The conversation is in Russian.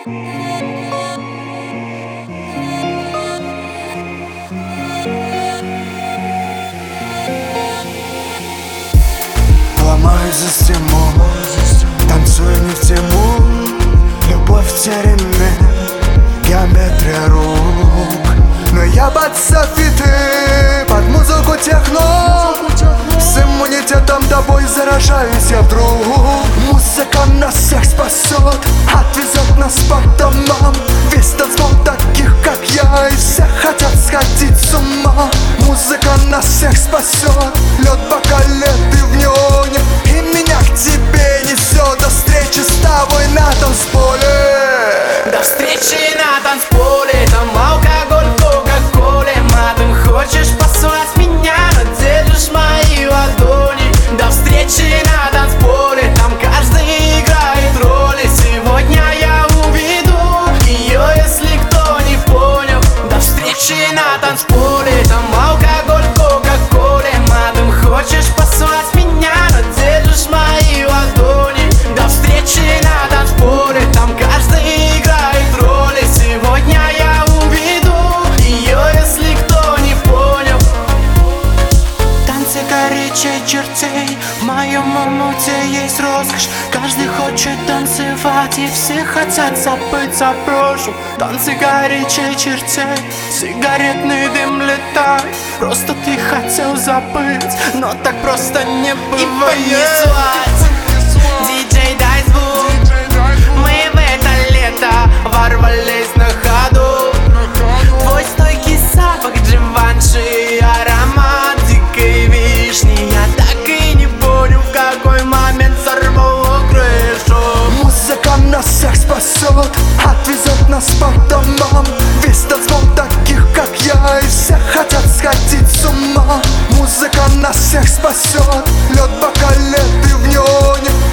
Ломаю систему, танцую не в тему. Любовь в тереме, геометрия рук. Но я под софиты, под музыку техно. С иммунитетом тобой заражаюсь я вдруг. Музыка нас всех спасет, отвезет нас по домам. Весь танцпол таких, как я, и все хотят сходить с ума. Музыка нас всех спасет, лед бокалет и в неоне. И меня к тебе несет, до встречи с тобой на танцполе. До встречи на танцполе, там алкоголь, кока-коле. Матом хочешь послать меня, но держишь мои ладони. До встречи на танцполе, там каждый играет роли. Сегодня я уведу ее, если кто не понял. До встречи на танцполе, там алкоголь, кока-коле. Матом хочешь послать меня, но держишь мои ладони. До встречи на танцполе, там каждый играет роли. Сегодня я уведу ее, если кто не понял. Танцы горячей чертей, в моем омуте есть роскошь. Каждый хочет танцевать, и все хотят забыться о прошлом. Танцы горячей чертей, сигаретный дым летает. Просто ты хотел забыть, но так просто не бывает. И понеслась, диджей, дай звук. Мы в это лето ворвались на ходу. Твой стойкий запах Дживанши, аромат дикой вишни. Я так и не понял, в какой момент сорвало крышу. Музыка нас всех спасет, отвезет нас по домам. Весь танцпол таких, как я, и все хотят сходить с ума. Музыка нас всех спасет, лед бокалет и в неоне.